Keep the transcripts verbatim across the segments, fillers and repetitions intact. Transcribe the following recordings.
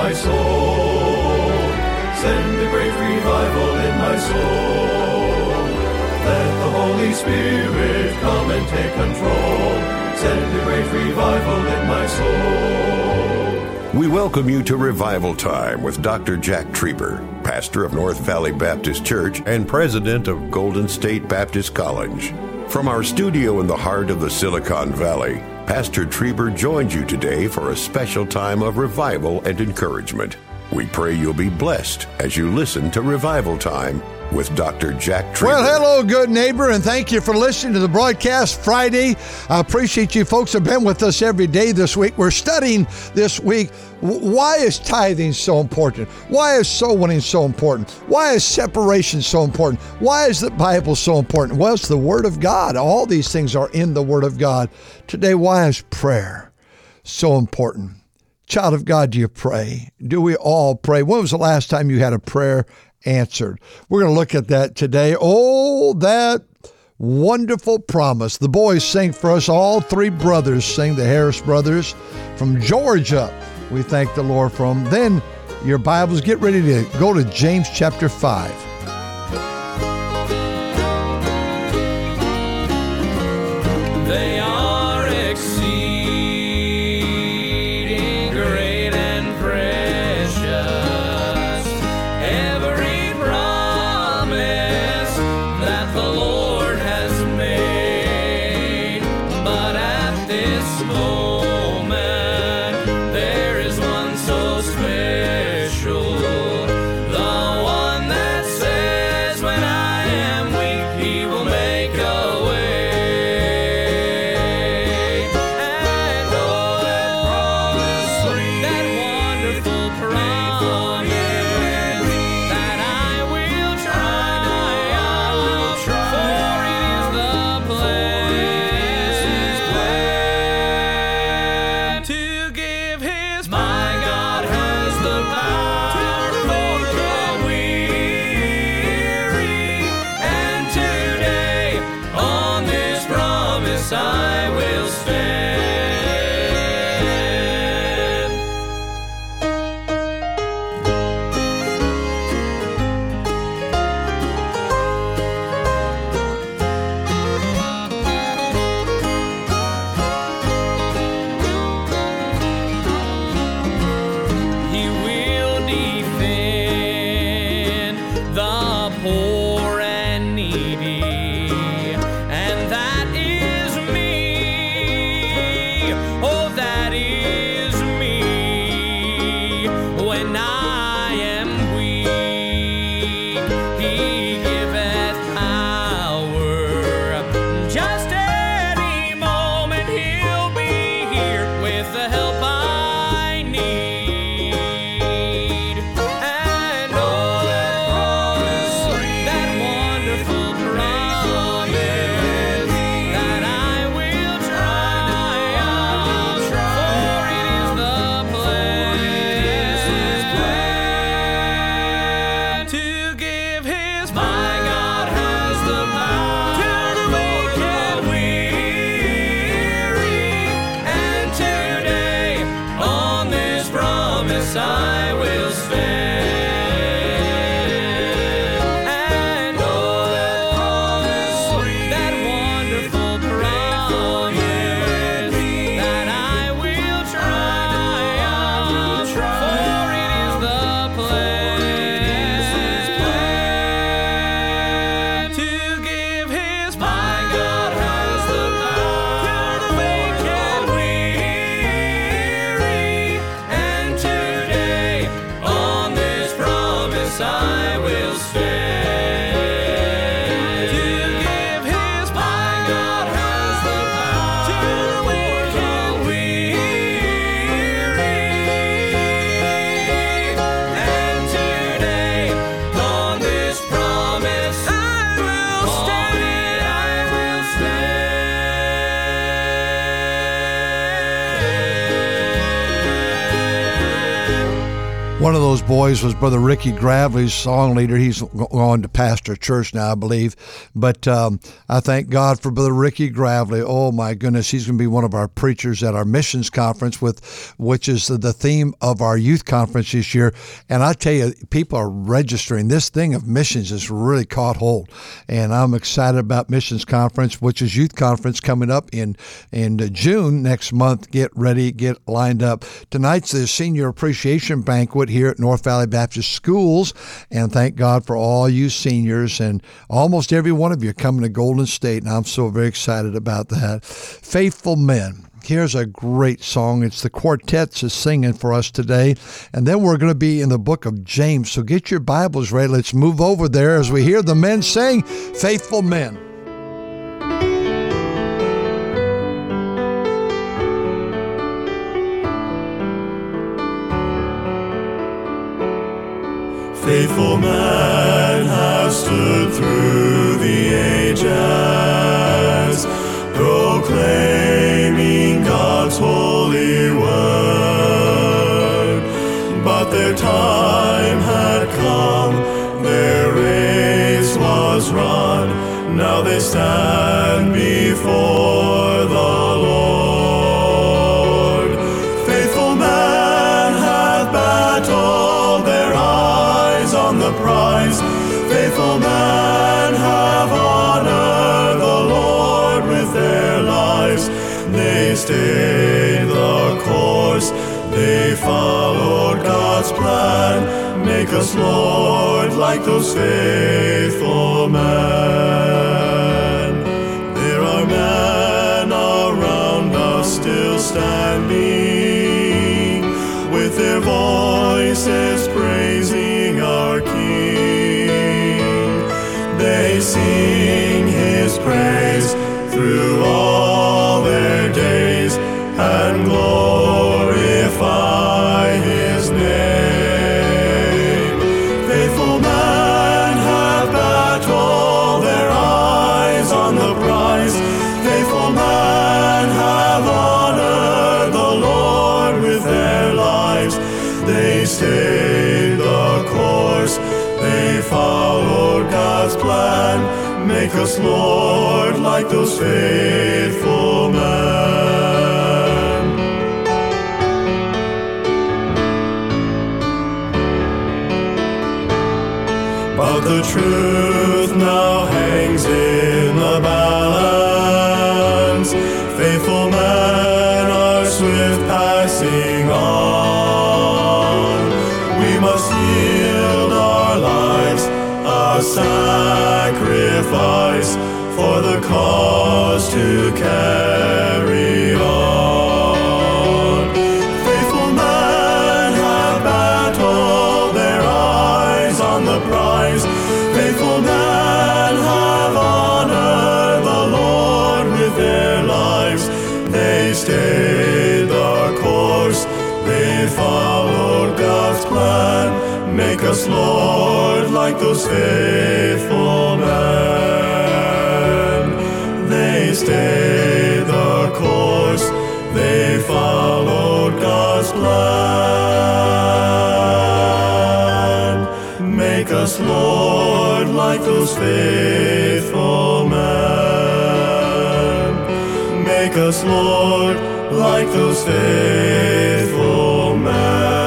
my soul. Send a great revival in my soul. Let the Holy Spirit come and take control. Send a great revival in my soul. We welcome you to Revival Time with Doctor Jack Trieber, pastor of North Valley Baptist Church and president of Golden State Baptist College. From our studio in the heart of the Silicon Valley, Pastor Trieber joins you today for a special time of revival and encouragement. We pray you'll be blessed as you listen to Revival Time with Doctor Jack Trieber. Well, hello, good neighbor, and thank you for listening to the broadcast Friday. I appreciate you folks have been with us every day this week. We're studying this week, why is tithing so important? Why is soul winning so important? Why is separation so important? Why is the Bible so important? Well, it's the Word of God. All these things are in the Word of God. Today, why is prayer so important? Child of God, do you pray? Do we all pray? When was the last time you had a prayer answered? We're going to look at that today. Oh, that wonderful promise. The boys sing for us. All three brothers sing, the Harris brothers from Georgia. We thank the Lord for them. Then your Bibles, get ready to go to James chapter five. They are exceeding great and precious. Every promise that the Lord has made. But at this moment, there is one so special. The one that says, when I am weak, He will make a way. And oh, that promise, that wonderful promise, that I will try, I will try, for it is the place One of those boys was Brother Ricky Gravely's song leader. He's gone to pastor a church now, I believe. But um, I thank God for Brother Ricky Gravely. Oh, my goodness. He's going to be one of our preachers at our missions conference, with which is the theme of our youth conference this year. And I tell you, people are registering. This thing of missions has really caught hold. And I'm excited about missions conference, which is youth conference coming up in, in June next month. Get ready, get lined up. Tonight's the senior appreciation banquet here at North Valley Baptist Schools, and thank God for all you seniors and almost every one of you coming to Golden State, and I'm so very excited about that. Faithful Men. Here's a great song. It's the Quartets is singing for us today, and then we're going to be in the book of James, so get your Bibles ready. Let's move over there as we hear the men sing Faithful Men. Faithful men have stood through the ages, proclaiming God's holy word. But their time had come, their race was run. Now they stand before the Lord. Faithful men have battled, their eyes on the prize. Faithful men have honored the Lord with their lives. They stayed the course, they followed God's plan. Make us, Lord, like those faithful men. There are men around us still standing, with their voices praising our King. They sing His praise through all their days and glorify His name. Faithful men have battled, their eyes on the prize. Faithful men have honored the Lord with their lives. They stayed the course, they followed God's plan. Make us, Lord, like those faithful men. But the truth now hangs in the balance. Faithful men are swift passing on. We must yield our lives a sacrifice for the cause to carry on. Faithful men have battled, their eyes on the prize. Faithful men have honored the Lord with their lives. They stayed the course, they followed God's plan. Make us, Lord, like those faithful men. They stayed the course, they followed God's plan. Make us, Lord, like those faithful men. Make us, Lord, like those faithful men.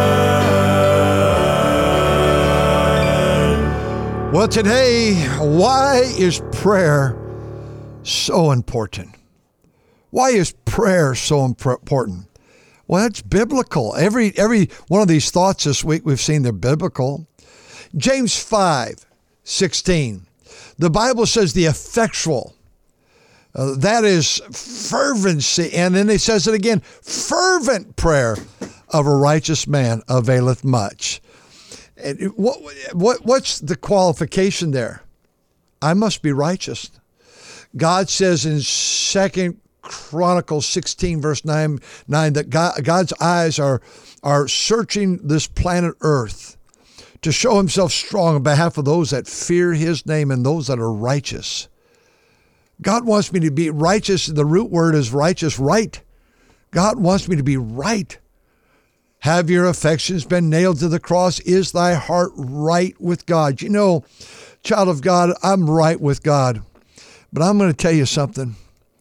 Well, today, why is prayer so important? Why is prayer so important? Well, it's biblical. Every every one of these thoughts this week we've seen they're biblical. James five sixteen. The Bible says the effectual, uh, that is fervency, and then it says it again, fervent prayer of a righteous man availeth much. And what, what, what's the qualification there? I must be righteous. God says in Second Chronicles sixteen, verse nine, nine that God, God's eyes are, are searching this planet Earth to show Himself strong on behalf of those that fear His name and those that are righteous. God wants me to be righteous. The root word is righteous, right. God wants me to be right. Have your affections been nailed to the cross? Is thy heart right with God? You know, child of God, I'm right with God. But I'm going to tell you something.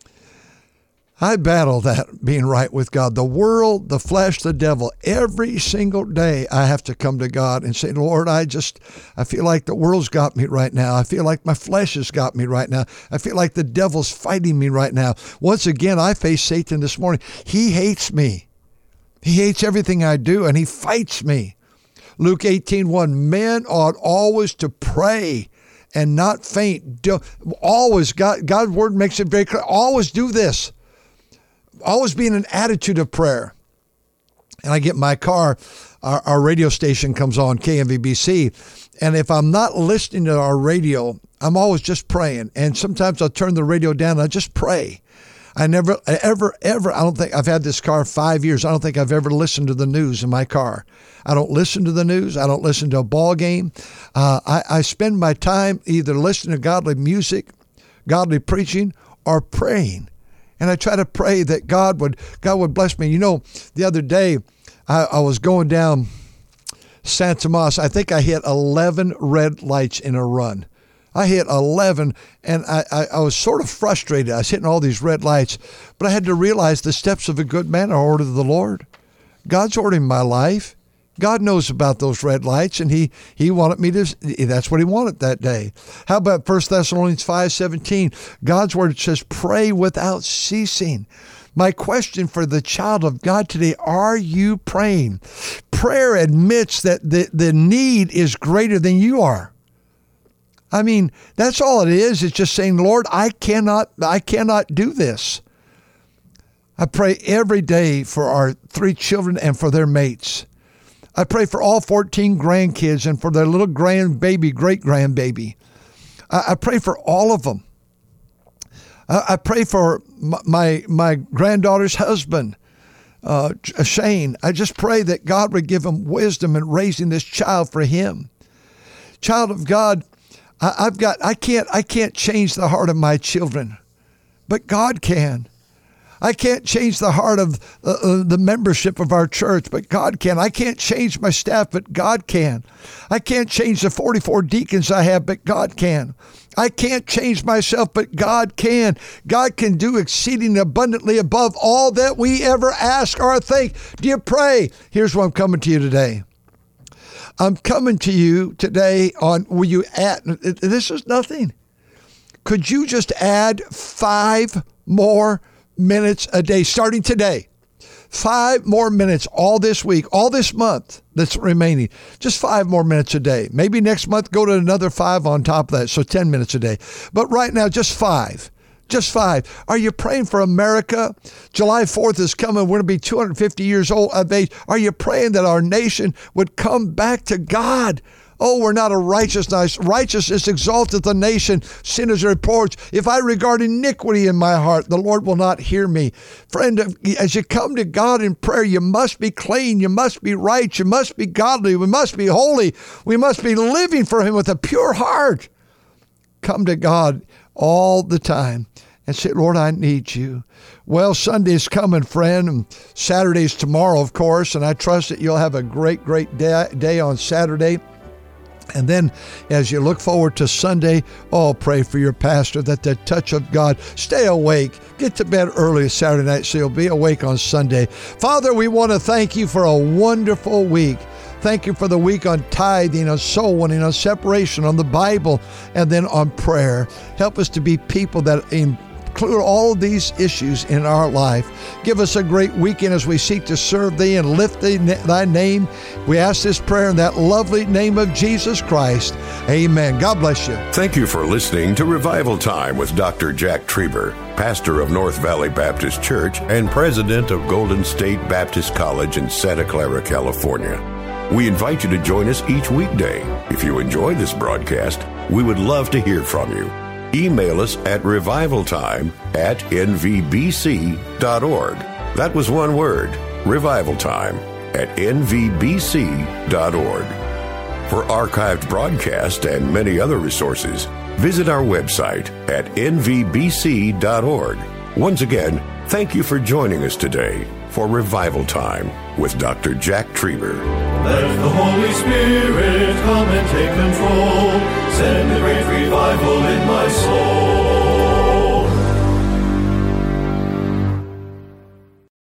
I battle that being right with God. The world, the flesh, the devil, every single day I have to come to God and say, Lord, I just, I feel like the world's got me right now. I feel like my flesh has got me right now. I feel like the devil's fighting me right now. Once again, I faced Satan this morning. He hates me. He hates everything I do, and he fights me. Luke eighteen one, men ought always to pray and not faint. Do, always, God, God's word makes it very clear. Always do this. Always be in an attitude of prayer. And I get in my car, our, our radio station comes on, K M V B C, and if I'm not listening to our radio, I'm always just praying. And sometimes I'll turn the radio down and I just pray. I never, ever, ever, I don't think, I've had this car five years. I don't think I've ever listened to the news in my car. I don't listen to the news. I don't listen to a ball game. Uh, I, I spend my time either listening to godly music, godly preaching, or praying. And I try to pray that God would, God would bless me. You know, the other day, I, I was going down San Tomas. I think I hit eleven red lights in a run. I hit eleven, and I, I, I was sort of frustrated. I was hitting all these red lights, but I had to realize the steps of a good man are ordered of the Lord. God's ordering my life. God knows about those red lights, and he, he wanted me to, that's what he wanted that day. How about First Thessalonians five seventeen? God's word says, pray without ceasing. My question for the child of God today, are you praying? Prayer admits that the, the need is greater than you are. I mean, that's all it is. It's just saying, Lord, I cannot, I cannot do this. I pray every day for our three children and for their mates. I pray for all fourteen grandkids and for their little grandbaby, great-grandbaby. I, I pray for all of them. I, I pray for my, my, my granddaughter's husband, uh, Shane. I just pray that God would give him wisdom in raising this child for him. Child of God, I, I've got, I can't, I can't change the heart of my children, but God can. I can't change the heart of uh, uh, the membership of our church, but God can. I can't change my staff, but God can. I can't change the forty-four deacons I have, but God can. I can't change myself, but God can. God can do exceeding abundantly above all that we ever ask or think. Do you pray? Here's what I'm coming to you today. I'm coming to you today on, will you add, this is nothing. Could you just add five more minutes a day, starting today? Five more minutes all this week, all this month that's remaining. Just five more minutes a day. Maybe next month, go to another five on top of that, so ten minutes a day. But right now, just five. Just five. Are you praying for America? July fourth is coming. We're going to be two hundred fifty years old of age. Are you praying that our nation would come back to God? Oh, we're not a righteousness. Righteousness exalteth the nation. Sinners reproach. If I regard iniquity in my heart, the Lord will not hear me. Friend, as you come to God in prayer, you must be clean. You must be right. You must be godly. We must be holy. We must be living for him with a pure heart. Come to God all the time and say, Lord, I need you. Well, Sunday's coming, friend, and Saturday's tomorrow, of course, and I trust that you'll have a great, great day, day on Saturday. And then as you look forward to Sunday, oh, pray for your pastor that the touch of God, stay awake, get to bed early Saturday night so you'll be awake on Sunday. Father, we want to thank you for a wonderful week. Thank you for the week on tithing, on soul winning, on separation, on the Bible, and then on prayer. Help us to be people that include all of these issues in our life. Give us a great weekend as we seek to serve thee and lift thee, thy name. We ask this prayer in that lovely name of Jesus Christ. Amen. God bless you. Thank you for listening to Revival Time with Doctor Jack Trieber, pastor of North Valley Baptist Church and president of Golden State Baptist College in Santa Clara, California. We invite you to join us each weekday. If you enjoy this broadcast, we would love to hear from you. Email us at revivaltime at n v b c dot org. That was one word, revivaltime at n v b c dot org. For archived broadcasts and many other resources, visit our website at n v b c dot org. Once again, Thank you for joining us today for Revival Time with Doctor Jack Trieber. Let the Holy Spirit come and take control. Send a great revival in my soul.